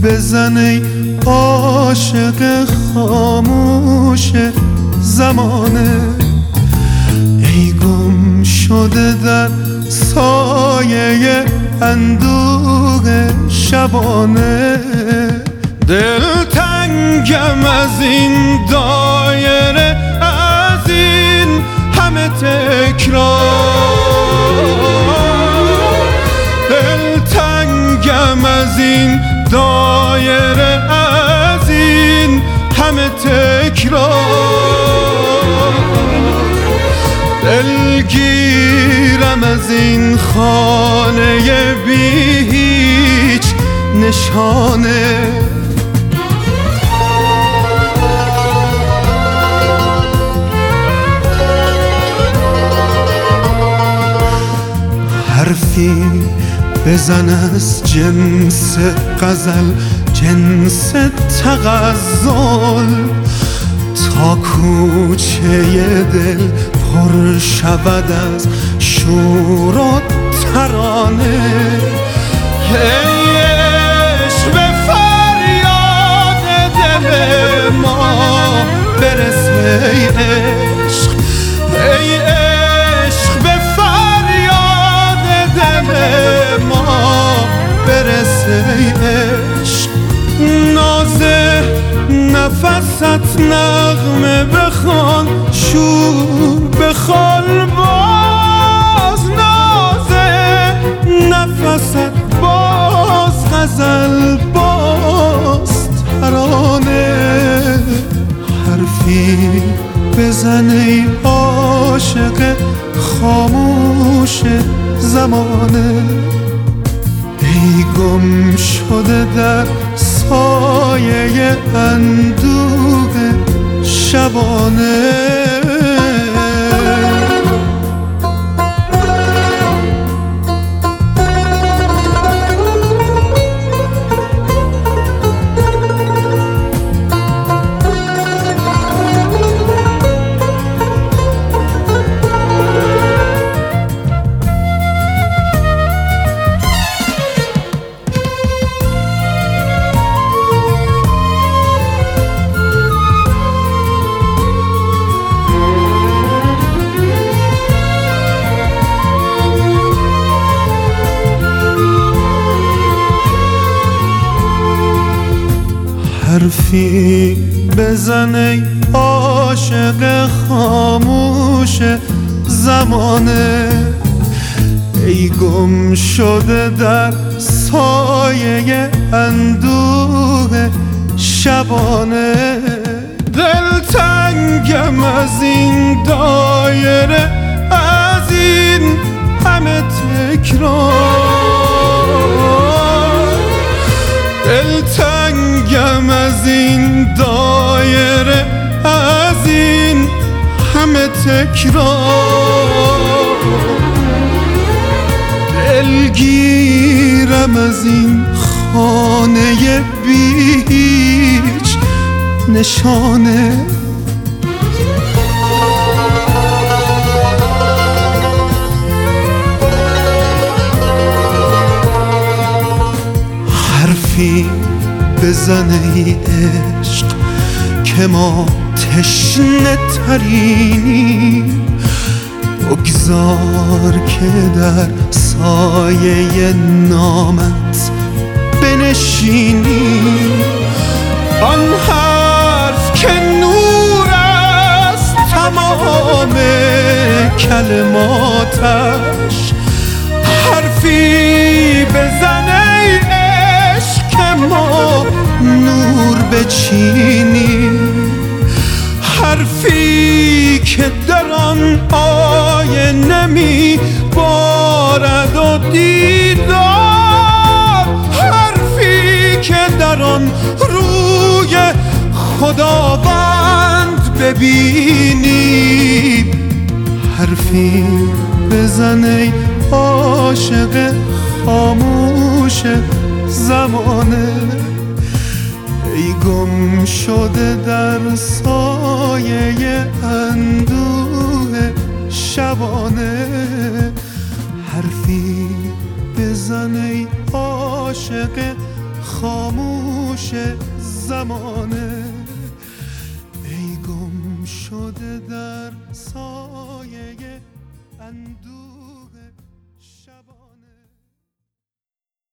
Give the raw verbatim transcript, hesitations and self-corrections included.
بزن ای عاشق خاموش زمانه، ای گم شده در سایه اندوه شبانه. دلتنگم از این دایره، از این همه تکرار، دلتنگم از این دایره، از این همه تکرار. دلگیرم از این خانه بی هیچ نشانه. حرفی بزن از جنس غزل، جنس تغزل، تا کوچه دل پر شود از شور و ترانه. ای عشق به فریاد دل ما برس، ای عشق، ای عشق به فریاد دل ما برس، ای عشق. ناز نفست نغمه بخوان، شور بخوان باز، ناز نفست باز، غزل باز ترانه. حرفی بزن ای عاشق خاموش زمانه، ای گم شده در سایه اندوه شبانه. حرفی بزن ای عاشق خاموش زمانه، ای گم شده در سایه اندوه شبانه. دلتنگم از این دایره، از این همه تکرار، دلتنگم از این دایره، از این همه تکرار. دلگیرم از این خانه بی هیچ نشانه. حرفی بزن ای عشق که ما تشنه ترینیم، بگذار که در سایه نامت بنشینیم. آن حرف که نور است تمام کلماتش، حرفی بزن ای عشق که ما نور بچینیم. حرفی که در آن آینه می بارد و دیدار، حرفی که در آن روی خداوند ببینیم. حرفی بزن ای عاشق خاموش زمانه، ای گم شده در سایه اندوه شبانه. حرفی بزن ای عاشق خاموش زمانه، ای گم شده در سایه اندوه.